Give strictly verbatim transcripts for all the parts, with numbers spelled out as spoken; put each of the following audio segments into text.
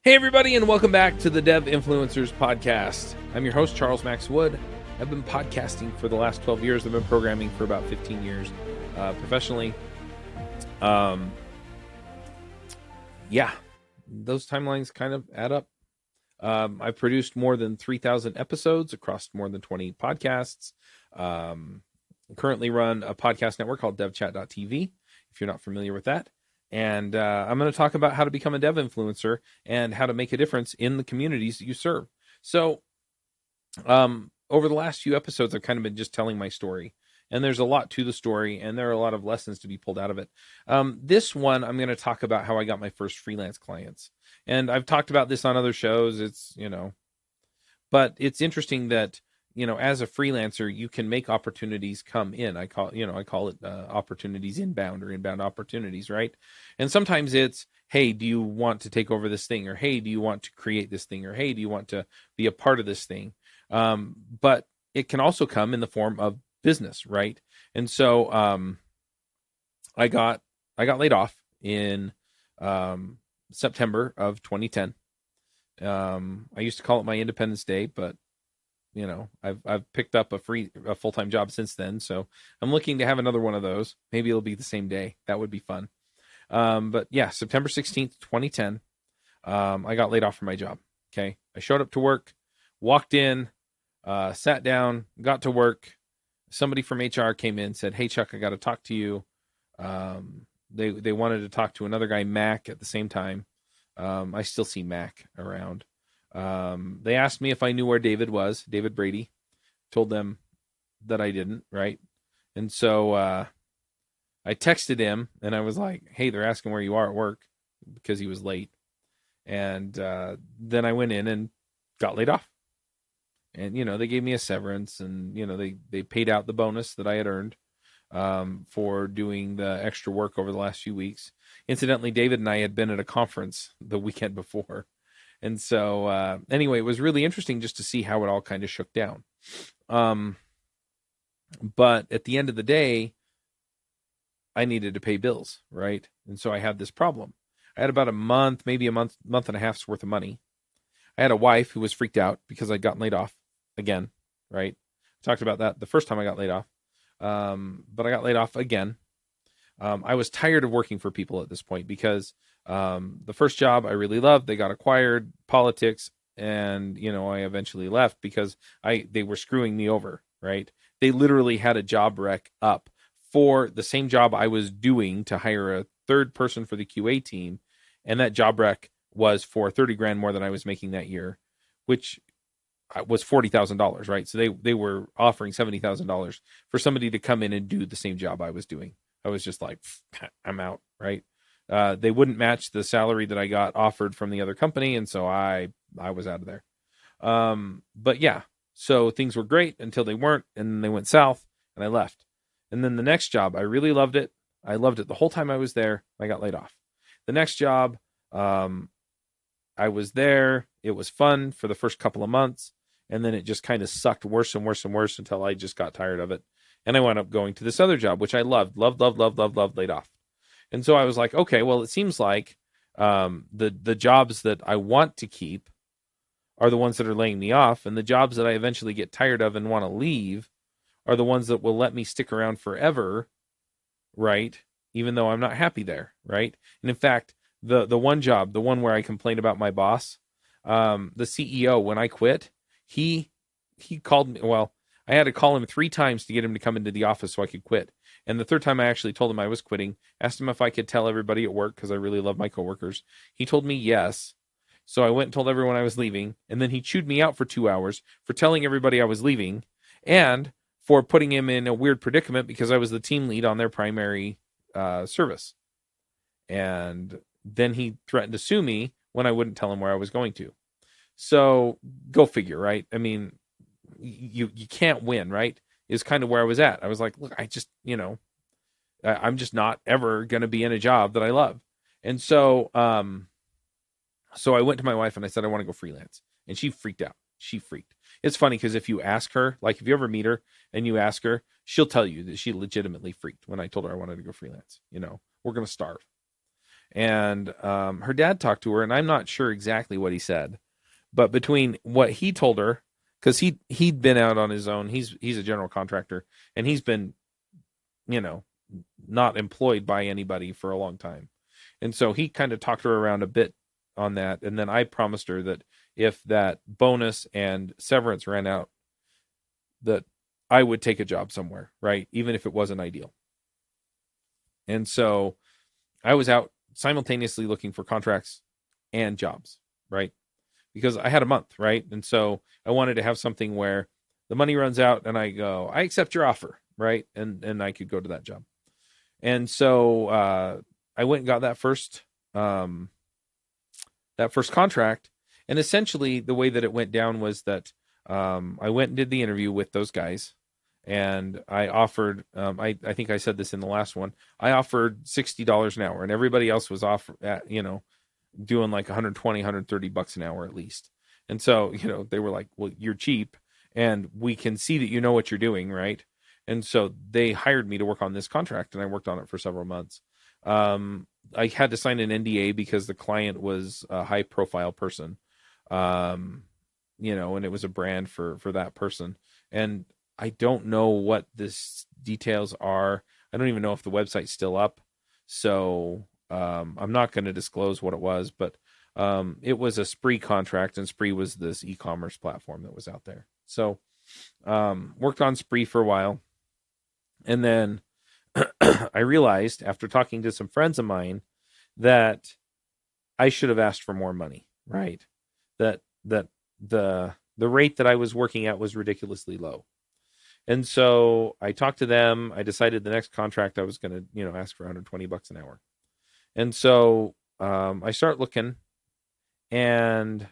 Hey, everybody, and welcome back to the Dev Influencers Podcast. I'm your host, Charles Max Wood. I've been podcasting for the last twelve years. I've been programming for about fifteen years uh, professionally. Um, yeah, those timelines kind of add up. Um, I've produced more than three thousand episodes across more than twenty podcasts. Um, currently run a podcast network called dev chat dot t v, if you're not familiar with that. And uh, I'm going to talk about how to become a dev influencer and how to make a difference in the communities that you serve. So um, over the last few episodes, I've kind of been just telling my story. And there's a lot to the story, and there are a lot of lessons to be pulled out of it. Um, this one, I'm going to talk about how I got my first freelance clients. And I've talked about this on other shows. It's, you know, but it's interesting that, you know, as a freelancer, you can make opportunities come in. I call, you know, I call it uh, opportunities inbound or inbound opportunities, right? And sometimes it's, hey, do you want to take over this thing? Or, hey, do you want to create this thing? Or, hey, do you want to be a part of this thing? Um, but it can also come in the form of business, right? And so um, I got I got laid off in um, September of twenty ten. Um, I used to call it my Independence Day, but you know, I've I've picked up a free a full-time job since then, so I'm looking to have another one of those. Maybe it'll be the same day. That would be fun. Um, but yeah, September sixteenth, twenty ten, um, I got laid off from my job. Okay, I showed up to work, walked in, uh, sat down, got to work. Somebody from H R came in, said, "Hey Chuck, I got to talk to you." Um, they they wanted to talk to another guy, Mac, at the same time. Um, I still see Mac around. Um, they asked me if I knew where David was, David Brady. Told them that I didn't, right? And so uh, I texted him, and I was like, hey, they're asking where you are at work, because he was late. And uh, then I went in and got laid off. And, you know, they gave me a severance, and, you know, they, they paid out the bonus that I had earned um, for doing the extra work over the last few weeks. Incidentally, David and I had been at a conference the weekend before. And so, uh, anyway, it was really interesting just to see how it all kind of shook down. Um, but at the end of the day, I needed to pay bills, right? And so I had this problem. I had about a month, maybe a month, month and a half's worth of money. I had a wife who was freaked out because I'd gotten laid off again, right? I talked about that the first time I got laid off. Um, but I got laid off again. Um, I was tired of working for people at this point because Um, the first job I really loved, they got acquired, politics, and, you know, I eventually left because I, they were screwing me over, right? They literally had a job rec up for the same job I was doing to hire a third person for the Q A team. And that job rec was for thirty grand more than I was making that year, which was forty thousand dollars, right? So they, they were offering seventy thousand dollars for somebody to come in and do the same job I was doing. I was just like, I'm out, right? Uh, they wouldn't match the salary that I got offered from the other company. And so I, I was out of there. Um, but yeah, so things were great until they weren't, and then they went south and I left. And then the next job, I really loved it. I loved it the whole time I was there. I got laid off. The next job, um, I was there. It was fun for the first couple of months. And then it just kind of sucked worse and worse and worse until I just got tired of it. And I wound up going to this other job, which I loved, loved, loved, loved, loved, loved, laid off. And so I was like, okay, well, it seems like um, the the jobs that I want to keep are the ones that are laying me off, and the jobs that I eventually get tired of and want to leave are the ones that will let me stick around forever, right? Even though I'm not happy there, right? And in fact, the the one job, the one where I complained about my boss, um, the C E O, when I quit, he he called me. Well, I had to call him three times to get him to come into the office so I could quit. And the third time I actually told him I was quitting, asked him if I could tell everybody at work because I really love my coworkers. He told me yes. So I went and told everyone I was leaving. And then he chewed me out for two hours for telling everybody I was leaving and for putting him in a weird predicament because I was the team lead on their primary uh, service. And then he threatened to sue me when I wouldn't tell him where I was going to. So go figure, right? I mean, you you can't win, right? Is kind of where I was at. I was like, look, I just, you know, I'm just not ever going to be in a job that I love. And so, um, so I went to my wife and I said, I want to go freelance. And she freaked out. She freaked. It's funny because if you ask her, like if you ever meet her and you ask her, she'll tell you that she legitimately freaked when I told her I wanted to go freelance. You know, we're going to starve. And um, her dad talked to her, and I'm not sure exactly what he said, but between what he told her, because he he'd been out on his own, he's he's a general contractor, and he's been, you know, not employed by anybody for a long time, and so he kind of talked her around a bit on that, and then I promised her that if that bonus and severance ran out, that I would take a job somewhere, right, even if it wasn't ideal. And so I was out simultaneously looking for contracts and jobs, right? Because I had a month, right? And so I wanted to have something where the money runs out and I go, I accept your offer, right? And and I could go to that job. And so uh, I went and got that first um, that first contract. And essentially the way that it went down was that um, I went and did the interview with those guys. And I offered, um, I, I think I said this in the last one, I offered sixty dollars an hour, and everybody else was off at, you know, doing like one twenty, one thirty bucks an hour at least. And so, you know, they were like, well, you're cheap and we can see that you know what you're doing, right? And so they hired me to work on this contract, and I worked on it for several months. Um, I had to sign an N D A because the client was a high profile person, um, you know, and it was a brand for, for that person. And I don't know what the details are. I don't even know if the website's still up. So um, I'm not going to disclose what it was, but um, it was a Spree contract, and Spree was this e-commerce platform that was out there. So um, worked on Spree for a while. And then I realized after talking to some friends of mine that I should have asked for more money, right? That, that the, the rate that I was working at was ridiculously low. And so I talked to them. I decided the next contract I was going to, you know, ask for one twenty bucks an hour. And so um, I start looking, and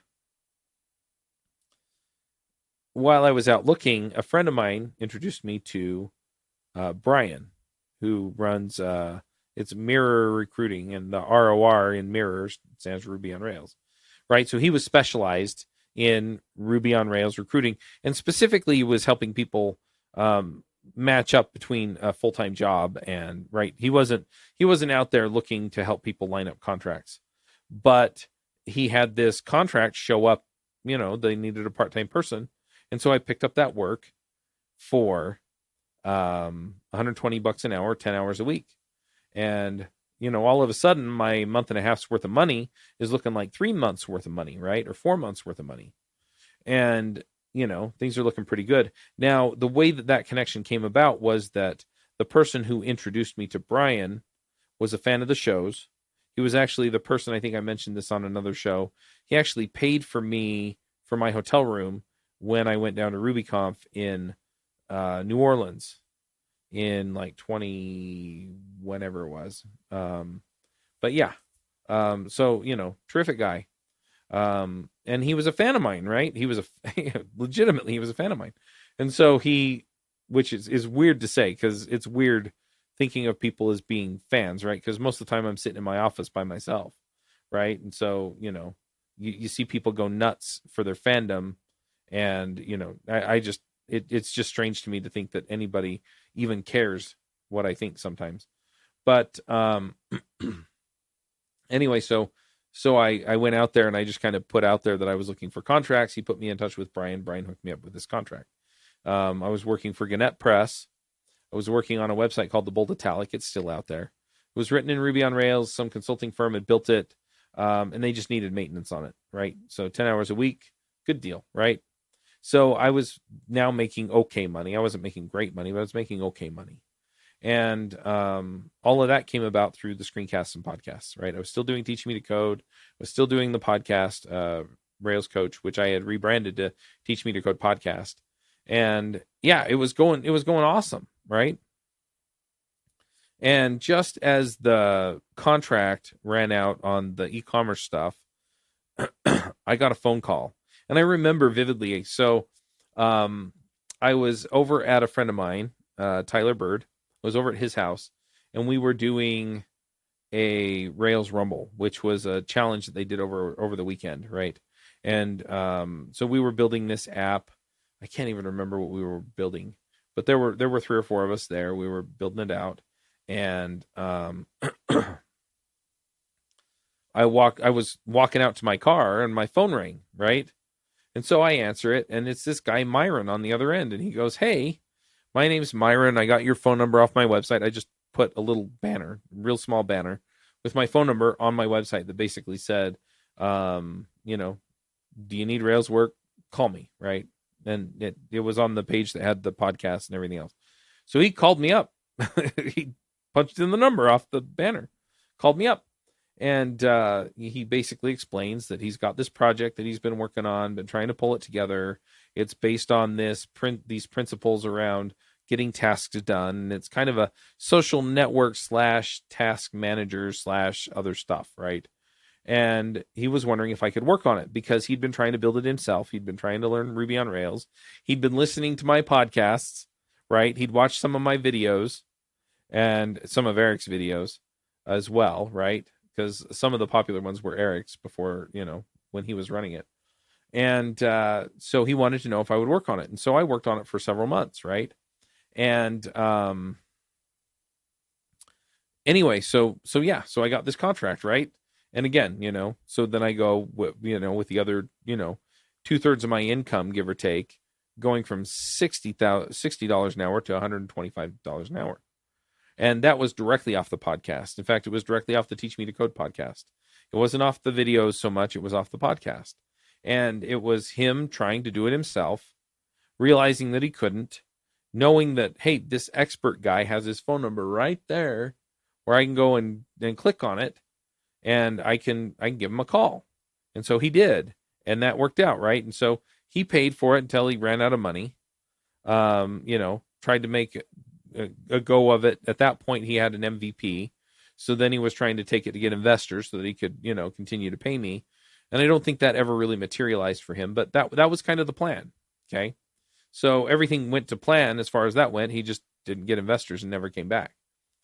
while I was out looking, a friend of mine introduced me to uh, Brian, who runs, uh, it's Mirror Recruiting, and the R O R in Mirror stands for Ruby on Rails, right? So he was specialized in Ruby on Rails recruiting, and specifically he was helping people um, match up between a full-time job and, right. He wasn't, he wasn't out there looking to help people line up contracts, but he had this contract show up, you know, they needed a part-time person. And so I picked up that work for um, one twenty bucks an hour, ten hours a week. And, you know, all of a sudden my month and a half's worth of money is looking like three months worth of money, right? Or four months worth of money. And, you know, things are looking pretty good. Now, the way that that connection came about was that the person who introduced me to Brian was a fan of the shows. He was actually the person, I think I mentioned this on another show. He actually paid for me for my hotel room when I went down to RubyConf in uh, New Orleans in like twenty, whenever it was. Um, but yeah, um, so, you know, terrific guy. Um, and he was a fan of mine, right? He was a, legitimately, he was a fan of mine. And so he, which is, is weird to say, because it's weird thinking of people as being fans, right? Because most of the time I'm sitting in my office by myself, right? And so, you know, you, you see people go nuts for their fandom. And, you know, I, I just, it, it's just strange to me to think that anybody even cares what I think sometimes. But um, anyway, so so I, I went out there and I just kind of put out there that I was looking for contracts. He put me in touch with Brian. Brian hooked me up with this contract. Um, I was working for Gannett Press. I was working on a website called The Bold Italic. It's still out there. It was written in Ruby on Rails. Some consulting firm had built it, um, and they just needed maintenance on it, right? So ten hours a week, good deal, right? So I was now making okay money. I wasn't making great money, but I was making okay money. And um, all of that came about through the screencasts and podcasts, right? I was still doing Teach Me to Code. I was still doing the podcast, uh, Rails Coach, which I had rebranded to Teach Me to Code Podcast. And yeah, it was going, it was going awesome, right? And just as the contract ran out on the e-commerce stuff, I got a phone call. And I remember vividly. So um, I was over at a friend of mine, uh, Tyler Bird. I was over at his house, and we were doing a Rails Rumble, which was a challenge that they did over over the weekend, right? And um, so we were building this app. I can't even remember what we were building, but there were there were three or four of us there. We were building it out, and um, I walk, I was walking out to my car and my phone rang, right? And so I answer it, and it's this guy, Myron, on the other end. And he goes, "Hey, my name's Myron. I got your phone number off my website." I just put a little banner, real small banner, with my phone number on my website that basically said, um, you know, do you need Rails work? Call me, right? And it, it was on the page that had the podcast and everything else. So he called me up. He punched in the number off the banner, called me up. And uh, he basically explains that he's got this project that he's been working on, been trying to pull it together. It's based on this print, these principles around getting tasks done. And it's kind of a social network slash task manager slash other stuff, right? And he was wondering if I could work on it because he'd been trying to build it himself. He'd been trying to learn Ruby on Rails. He'd been listening to my podcasts, right? He'd watched some of my videos and some of Eric's videos as well, right? Because some of the popular ones were Eric's before, you know, when he was running it. And uh, so he wanted to know if I would work on it. And so I worked on it for several months, right? And um, anyway, so so yeah, so I got this contract, right? And again, you know, so then I go, you know, with the other, you know, two thirds of my income, give or take, going from sixty dollars an hour to one hundred twenty-five dollars an hour. And that was directly off the podcast. In fact, it was directly off the Teach Me to Code podcast. It wasn't off the videos so much. It was off the podcast. And it was him trying to do it himself, realizing that he couldn't, knowing that, hey, this expert guy has his phone number right there where I can go and, and click on it and I can, I can give him a call. And so he did. And that worked out, right? And so he paid for it until he ran out of money. Um, you know, tried to make a, a go of it. At that point, he had an M V P. So then he was trying to take it to get investors so that he could, you know, continue to pay me. And I don't think that ever really materialized for him, but that that was kind of the plan. Okay. So everything went to plan as far as that went. He just didn't get investors and never came back.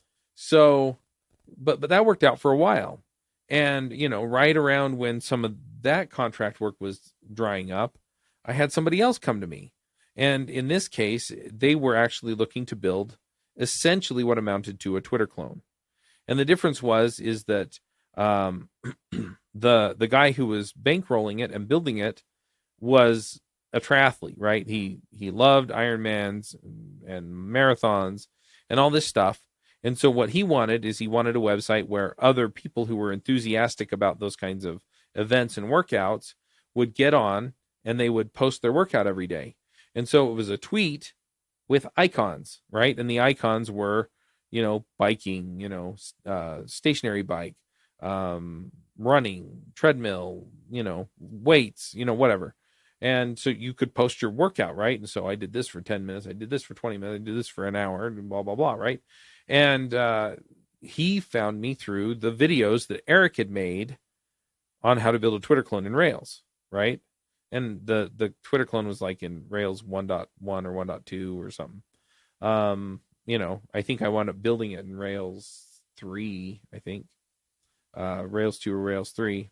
So, but but that worked out for a while. And, you know, right around when some of that contract work was drying up, I had somebody else come to me. And in this case, they were actually looking to build essentially what amounted to a Twitter clone. And the difference was, is that um, the the guy who was bankrolling it and building it was a triathlete, right? He he loved Ironmans and, and marathons and all this stuff. And so what he wanted is he wanted a website where other people who were enthusiastic about those kinds of events and workouts would get on and they would post their workout every day. And so it was a tweet with icons, right? And the icons were, you know, biking, you know, uh, stationary bike, um, running, treadmill, you know, weights, you know, whatever. And so you could post your workout, right? And so I did this for ten minutes. I did this for twenty minutes. I did this for an hour and blah, blah, blah, right? And uh, he found me through the videos that Eric had made on how to build a Twitter clone in Rails, right? And the, the Twitter clone was like in Rails one point one or one point two or something. Um, you know, I think I wound up building it in Rails three, I think. Uh, Rails two or Rails three.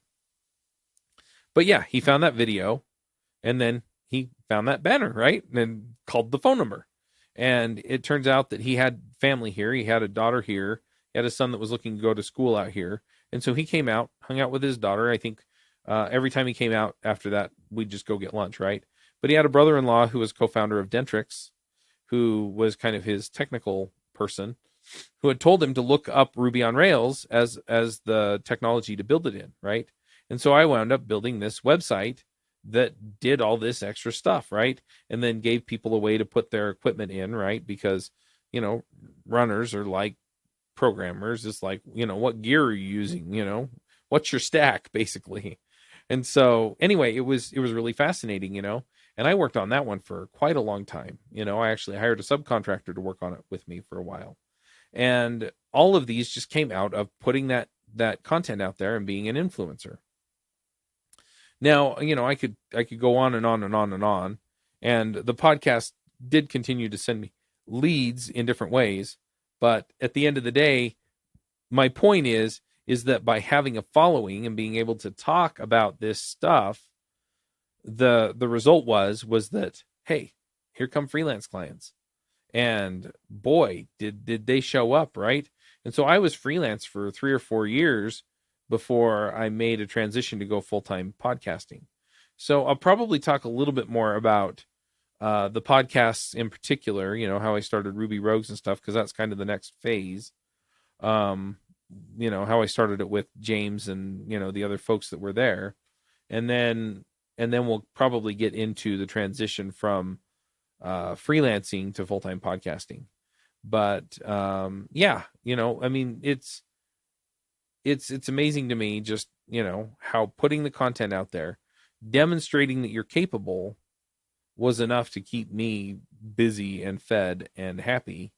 But yeah, he found that video. And then he found that banner, right? And then called the phone number. And it turns out that he had family here. He had a daughter here. He had a son that was looking to go to school out here. And so he came out, hung out with his daughter. I think uh, every time he came out after that, we'd just go get lunch, right? But he had a brother-in-law who was co-founder of Dentrix, who was kind of his technical person, who had told him to look up Ruby on Rails as, as the technology to build it in, right? And so I wound up building this website that did all this extra stuff, right? And then gave people a way to put their equipment in, right? Because, you know, runners are like programmers. It's like, you know, what gear are you using? You know, what's your stack, basically? And so anyway, it was it was really fascinating, you know. And I worked on that one for quite a long time. You know, I actually hired a subcontractor to work on it with me for a while. And all of these just came out of putting that that content out there and being an influencer. Now, you know, I could I could go on and on and on and on. And the podcast did continue to send me leads in different ways. But at the end of the day, my point is, is that by having a following and being able to talk about this stuff, the the result was, was that, hey, here come freelance clients. And boy, did did they show up, right? And so I was freelance for three or four years before I made a transition to go full-time podcasting. So I'll probably talk a little bit more about uh, the podcasts in particular, you know, how I started Ruby Rogues and stuff, because that's kind of the next phase. Um, you know, how I started it with James and, you know, the other folks that were there. And then, and then we'll probably get into the transition from uh, freelancing to full-time podcasting. But um, yeah, you know, I mean, it's, it's, it's amazing to me just, you know, how putting the content out there, demonstrating that you're capable was enough to keep me busy and fed and happy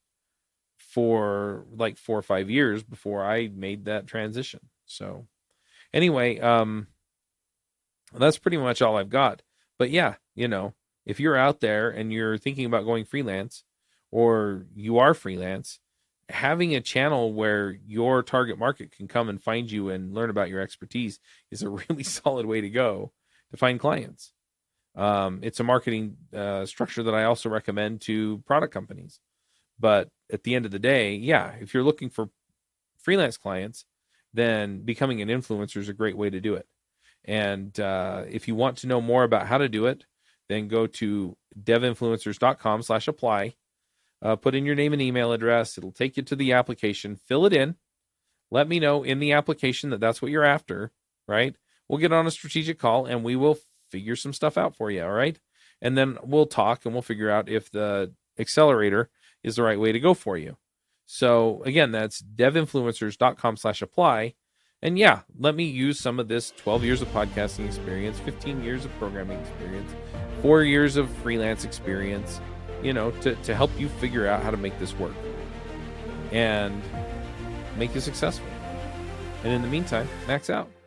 for like four or five years before I made that transition. So anyway, um, that's pretty much all I've got. But yeah, you know, if you're out there and you're thinking about going freelance, or you are freelance, having a channel where your target market can come and find you and learn about your expertise is a really solid way to go to find clients. Um, it's a marketing uh, structure that I also recommend to product companies. But at the end of the day, yeah, if you're looking for freelance clients, then becoming an influencer is a great way to do it. And uh, if you want to know more about how to do it, then go to devinfluencers.com slash apply. Uh, put in your name and email address. It'll take you to the application. Fill it in. Let me know in the application that that's what you're after, right? We'll get on a strategic call and we will figure some stuff out for you, all right? And then we'll talk and we'll figure out if the accelerator is the right way to go for you. So again, that's devinfluencers.com slash apply. And yeah, let me use some of this twelve years of podcasting experience, fifteen years of programming experience, four years of freelance experience, you know, to, to help you figure out how to make this work and make you successful. And in the meantime, max out.